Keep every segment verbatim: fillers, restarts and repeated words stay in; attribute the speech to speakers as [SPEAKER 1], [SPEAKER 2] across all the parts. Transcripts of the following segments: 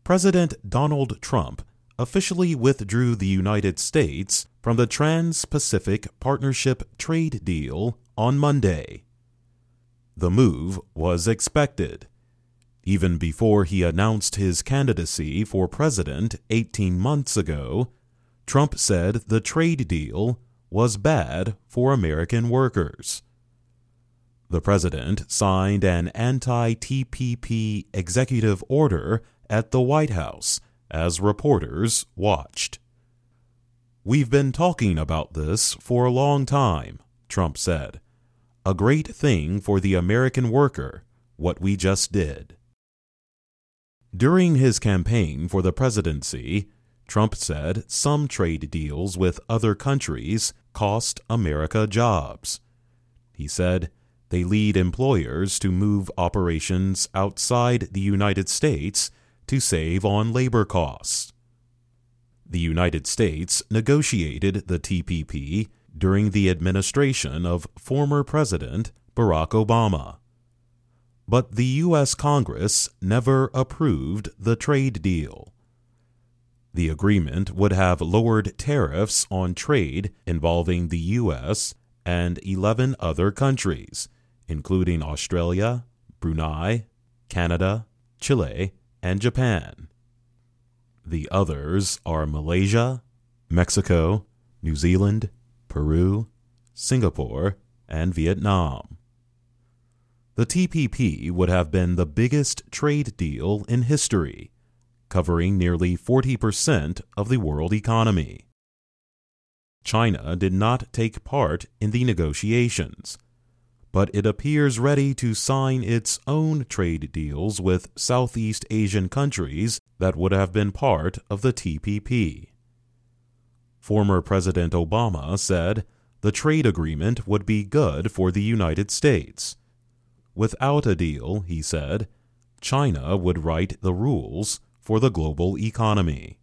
[SPEAKER 1] President Donald Trump officially withdrew the United States from the Trans-Pacific Partnership trade deal on Monday. The move was expected. Even before he announced his candidacy for president eighteen months ago, Trump said the trade deal was bad for American workers. The president signed an anti-T P P executive order at the White House as reporters watched. "We've been talking about this for a long time," Trump said. "A great thing for the American worker, what we just did." During his campaign for the presidency, Trump said some trade deals with other countries cost America jobs. He said they lead employers to move operations outside the United States to save on labor costs. The United States negotiated the T P P during the administration of former President Barack Obama. But the U S Congress never approved the trade deal. The agreement would have lowered tariffs on trade involving the U S and eleven other countries, including Australia, Brunei, Canada, Chile, and Japan. The others are Malaysia, Mexico, New Zealand, Peru, Singapore, and Vietnam. The T P P would have been the biggest trade deal in history, covering nearly forty percent of the world economy. China did not take part in the negotiations, but it appears ready to sign its own trade deals with Southeast Asian countries that would have been part of the T P P. Former President Obama said the trade agreement would be good for the United States. Without a deal, he said, China would write the rules for the global economy.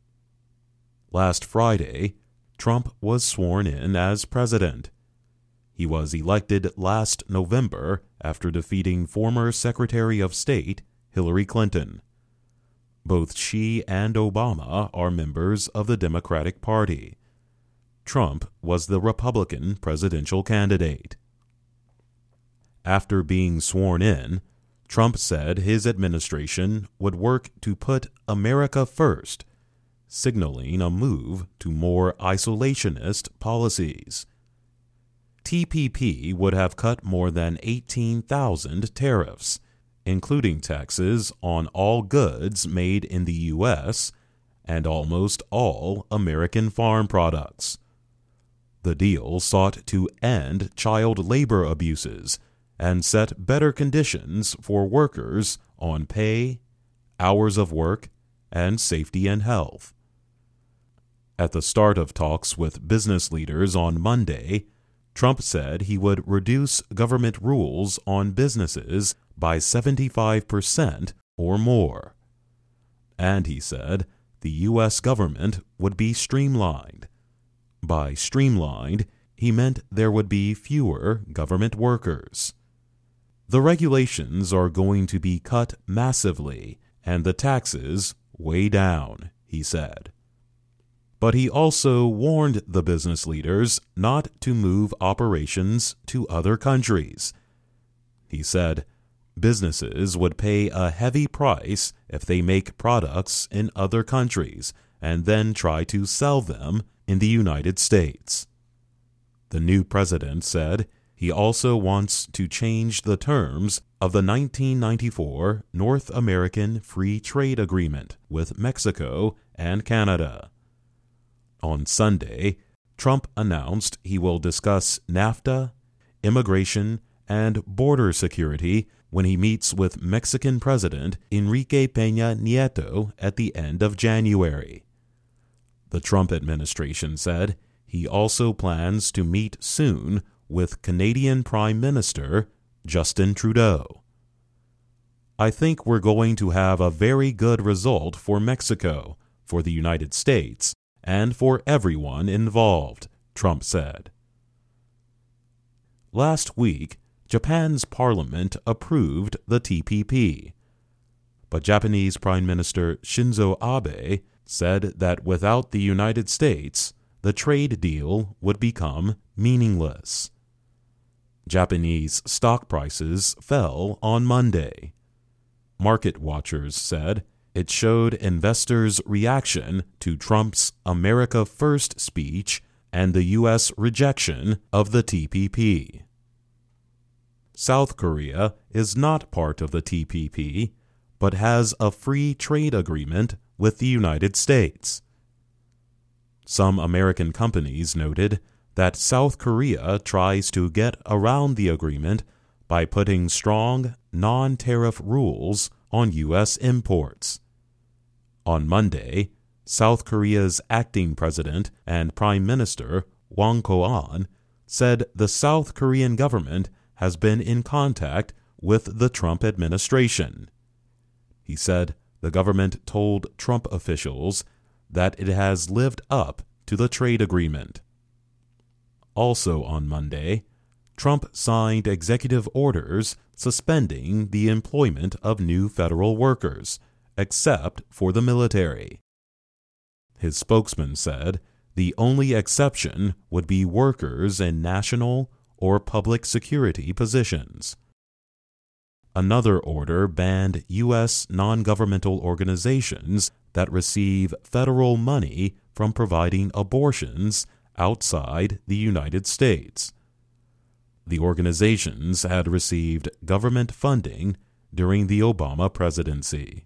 [SPEAKER 1] Last Friday, Trump was sworn in as president. He was elected last November after defeating former Secretary of State Hillary Clinton. Both she and Obama are members of the Democratic Party. Trump was the Republican presidential candidate. After being sworn in, Trump said his administration would work to put America first, signaling a move to more isolationist policies. T P P would have cut more than eighteen thousand tariffs, including taxes on all goods made in the U S and almost all American farm products. The deal sought to end child labor abuses and set better conditions for workers on pay, hours of work, and safety and health. At the start of talks with business leaders on Monday, Trump said he would reduce government rules on businesses by seventy-five percent or more. And he said the U S government would be streamlined. By streamlined, he meant there would be fewer government workers. The regulations are going to be cut massively and the taxes way down, he said. But he also warned the business leaders not to move operations to other countries. He said businesses would pay a heavy price if they make products in other countries and then try to sell them in the United States. The new president said he also wants to change the terms of the nineteen ninety-four North American Free Trade Agreement with Mexico and Canada. On Sunday, Trump announced he will discuss NAFTA, immigration, and border security when he meets with Mexican President Enrique Peña Nieto at the end of January. The Trump administration said he also plans to meet soon with Canadian Prime Minister Justin Trudeau. "I think we're going to have a very good result for Mexico, for the United States, and for everyone involved," Trump said. Last week, Japan's parliament approved the T P P. but Japanese Prime Minister Shinzo Abe said that without the United States, the trade deal would become meaningless. Japanese stock prices fell on Monday. Market watchers said it showed investors' reaction to Trump's America First speech and the U S rejection of the T P P. South Korea is not part of the T P P, but has a free trade agreement with the United States. Some American companies noted that South Korea tries to get around the agreement by putting strong, non-tariff rules on U S imports. On Monday, South Korea's acting president and Prime Minister, Won Ko-an, said the South Korean government has been in contact with the Trump administration. He said the government told Trump officials that it has lived up to the trade agreement. Also on Monday, Trump signed executive orders suspending the employment of new federal workers, except for the military. His spokesman said the only exception would be workers in national or public security positions. Another order banned U S non-governmental organizations that receive federal money from providing abortions outside the United States. The organizations had received government funding during the Obama presidency.